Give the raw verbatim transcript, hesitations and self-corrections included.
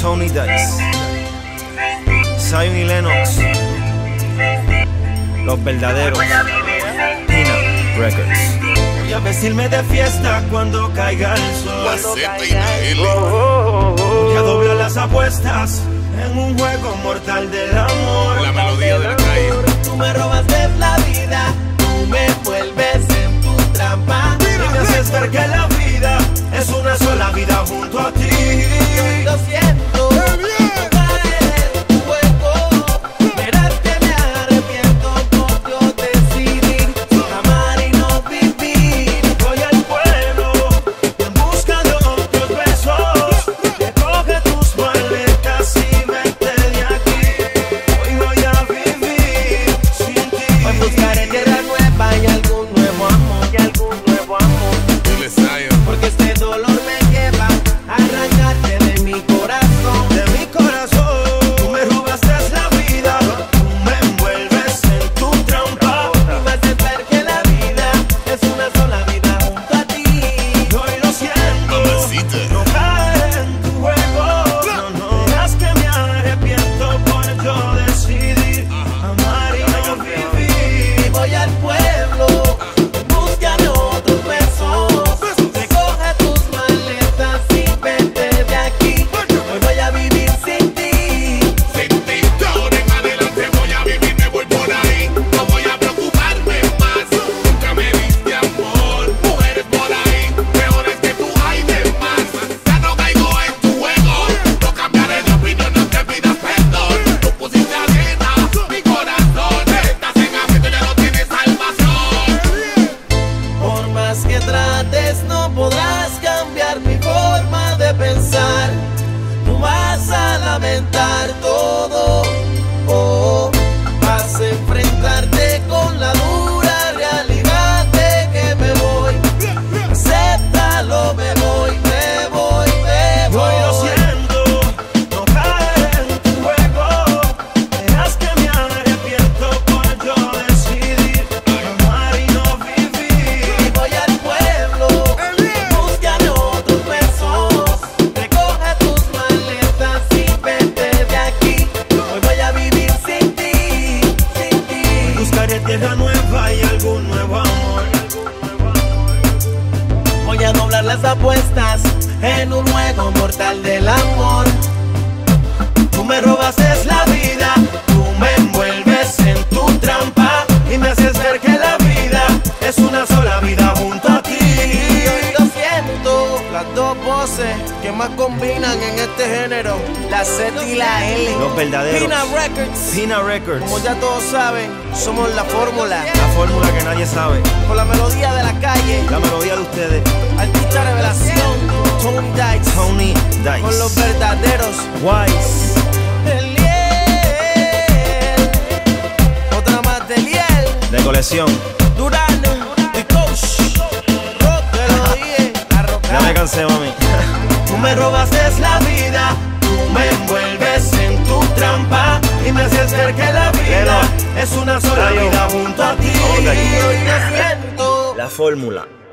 Tony Dice, Zion y Lennox, los verdaderos. Pina Records. Voy a vestirme de fiesta cuando caiga el sol. Voy a doblar las apuestas en un juego mortal del amor. La melodía de la calle. Tú me robas de la vida, tú me envuelves en tu trampa Y me haces ver que la vida es una sola vida junto a ti. Lo siento, no caer en tu juego. Verás que me arrepiento por yo decidir amar y no vivir. Voy al pueblo en busca de otros besos. Recoge tus maletas y vete de aquí. Hoy voy a vivir sin ti. Hoy buscaré tierra nueva y algún nuevo amor, y algún nuevo amor. Dile, Zion. Porque este dolor me lleva a arrancarte de mi corazón. De mi corazón, tú me robaste la vida, tú me envuelves en tu trampa. Y me haces ver que la vida es una sola vida junto a ti. Y hoy lo siento, Mamacita. no caer en tu juego. No, no, verás que me arrepiento por yo decidir amar y no vivir. Y voy al pueblo, busca de otros besos. Recoge tus maletas y vete de aquí. Hoy voy a vivir sin ti. Sin ti, de ahora en adelante voy a vivir, me voy por ahí. No voy a preocuparme más. Nunca me diste amor. Mujeres por ahí, peores que tú hay de más. Ya no caigo en tu juego. No cambiaré de opinión, no te pidas perdón. Tú pusiste arena, mi corazón. Estás en aprieto, ya no tienes salvación. Por más que trates, no podrás cambiar mi forma de pensar. Tú vas a lamentar todo. Oh, vas a enfrentarte con la dura realidad de que me voy. Acéptalo, me voy, me voy, me Y hoy lo voy. siento, no caer en tu juego. Verás que me arrepiento por yo decidir amar y no vivir. Y voy al pueblo, busca de otros besos. Recoge tus maletas y vete de aquí. Hoy voy a vivir sin ti, sin ti. Buscaré tierra nueva y algún nuevo amor. Voy a doblar las apuestas en un juego mortal del amor. Tú me robas la vida, tú me envuelves en tu trampa y me haces ver que la vida es una sola vida junto a ti. Y hoy lo siento, las dos voces que más combinan en este género, la Z y la L. Los verdaderos. Pina Records. Pina Records, Como ya todos saben, somos la fórmula. la fórmula que nadie sabe, Con la melodía de la calle, la melodía de ustedes. artista revelación, Tony Dice. Tony Con los Dice, verdaderos. Wise, Eliel. Otra más de Eliel. de colección. Durán y Coach. Rock, te lo dije. La Ya roca. me cansé, mami. Tú me robas la vida, tú me envuelves en tu trampa y me haces ver que la vida es una sola vida junto a ti. Y hoy me siento La fórmula.